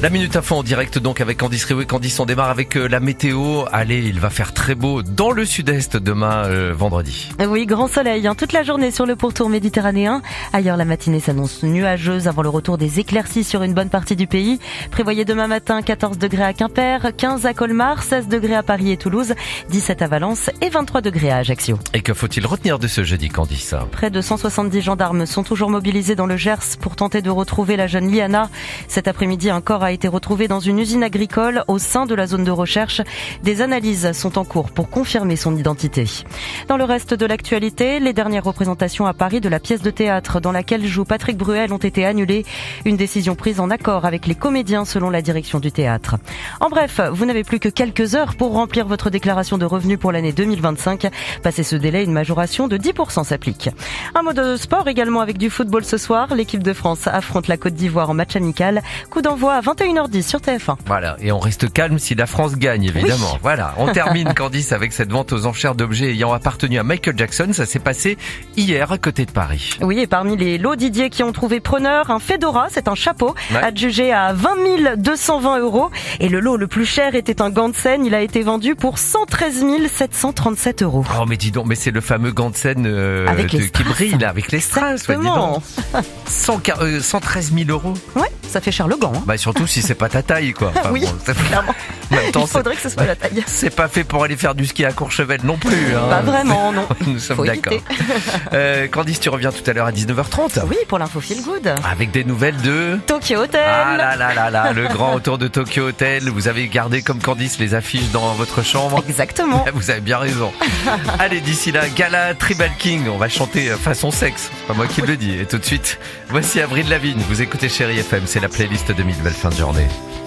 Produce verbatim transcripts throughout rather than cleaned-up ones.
La Minute Info en direct donc avec Candice Riou et Candice, on démarre avec euh, la météo. Allez, il va faire très beau dans le sud-est demain euh, vendredi. Oui, grand soleil hein, toute la journée sur le pourtour méditerranéen. Ailleurs, la matinée s'annonce nuageuse avant le retour des éclaircies sur une bonne partie du pays. Prévoyez demain matin quatorze degrés à Quimper, quinze à Colmar, seize degrés à Paris et Toulouse, dix-sept à Valence et vingt-trois degrés à Ajaccio. Et que faut-il retenir de ce jeudi, Candice? Près de cent soixante-dix gendarmes sont toujours mobilisés dans le Gers pour tenter de retrouver la jeune Liana. Cet après-midi, un corps a été retrouvé dans une usine agricole au sein de la zone de recherche. Des analyses sont en cours pour confirmer son identité. Dans le reste de l'actualité, les dernières représentations à Paris de la pièce de théâtre dans laquelle joue Patrick Bruel ont été annulées. Une décision prise en accord avec les comédiens selon la direction du théâtre. En bref, vous n'avez plus que quelques heures pour remplir votre déclaration de revenus pour l'année deux mille vingt-cinq. Passé ce délai, une majoration de dix pour cent s'applique. Un mot de sport également avec du football ce soir. L'équipe de France affronte la Côte d'Ivoire en match amical. Coup d'envoi à vingt et une heures dix sur T F un. Voilà, et on reste calme si la France gagne, évidemment. Oui. Voilà, on termine, Candice, avec cette vente aux enchères d'objets ayant appartenu à Michael Jackson. Ça s'est passé hier à côté de Paris. Oui, et parmi les lots Didier qui ont trouvé preneur, un fedora, c'est un chapeau, ouais. adjugé à vingt mille deux cent vingt euros. Et le lot le plus cher était un gant de scène. Il a été vendu pour cent treize mille sept cent trente-sept euros. Oh, mais dis donc, mais c'est le fameux gant de scène euh, avec les de, qui brille, là, avec les strass. Ouais, dis donc. cent treize mille euros. Ouais, ça fait cher le gant. Hein. Bah, surtout si c'est pas ta taille, quoi. Enfin, oui, bon, clairement. Même temps, il faudrait que ce soit la taille. C'est pas fait pour aller faire du ski à Courchevel non plus. Hein. Pas vraiment, non. Nous sommes d'accord. euh, Candice, tu reviens tout à l'heure à dix-neuf heures trente. Oui, pour l'info Feel Good. Avec des nouvelles de Tokyo Hotel. Ah là là là là, le grand retour de Tokyo Hotel. Vous avez gardé comme Candice les affiches dans votre chambre. Exactement. Vous avez bien raison. Allez, d'ici là, Gala Tribal King. On va chanter façon sexe. C'est pas moi qui le dis. Et tout de suite, voici Avril Lavigne. Vous écoutez Chérie F M. C'est la playlist de mille. Belle fin de journée.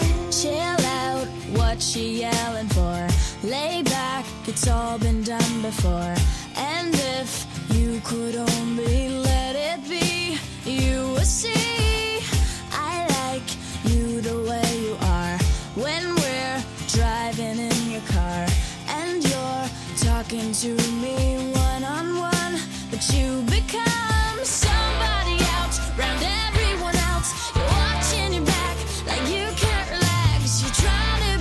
What she yelling for? Lay back, it's all been done before. And if you could only let it be, you would see I like you the way you are. When we're driving in your car and you're talking to me one on one, but you become somebody else round everyone else. You're watching your back like you can't relax. You try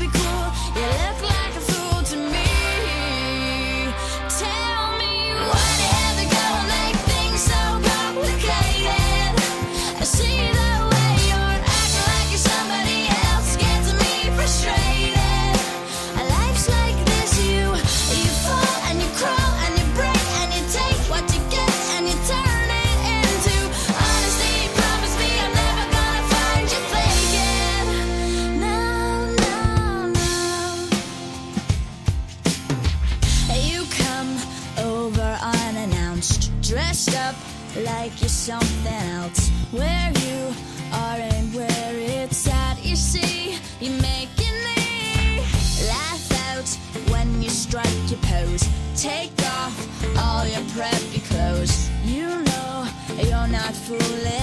dressed up like you're something else. Where you are and where it's at, you see, you're making me laugh out when you strike your pose. Take off all your preppy clothes. You know you're not fooling